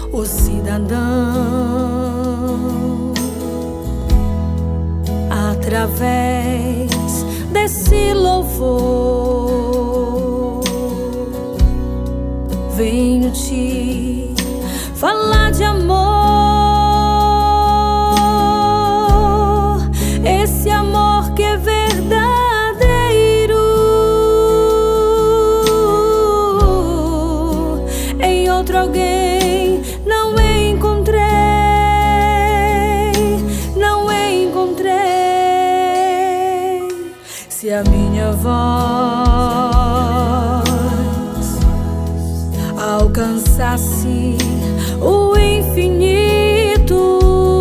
o cidadão. Através desse louvor, venho te falar de amor, esse amor que é verdadeiro. Em outro alguém não encontrei, não encontrei. Se a minha voz alcançasse o infinito,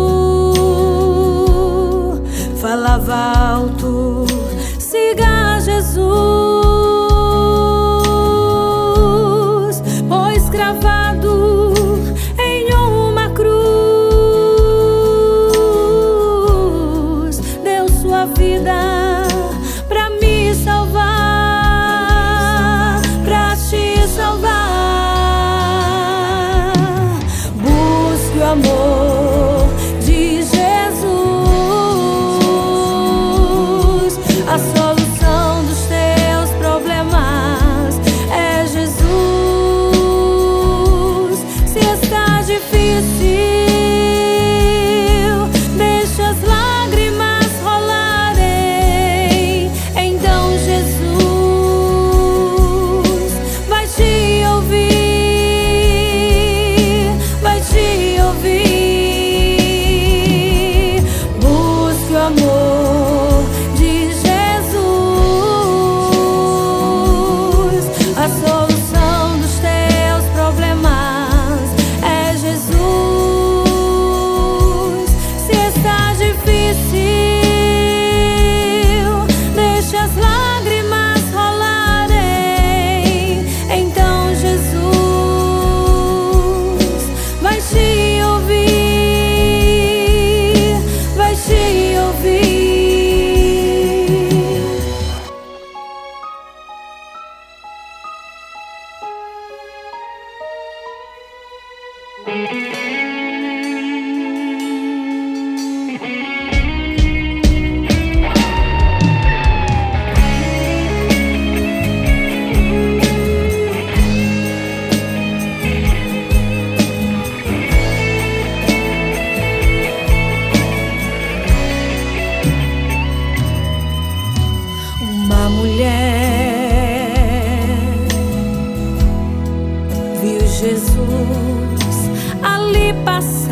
falava alto, siga Jesus, pois cravado em uma cruz deu sua vida pra me salvar, pra te salvar. Busque o amor de Jesus, a solução dos teus problemas é Jesus. Se está difícil, deixa as lágrimas rolarem, então Jesus vai te ouvir, vai te ouvir. Busque o amor de Jesus, a solução dos teus problemas é Jesus. Se está difícil, deixa as lágrimas rolarem, então Jesus vai te ouvir, vai te ouvir. Uma mulher viu Jesus ali passar.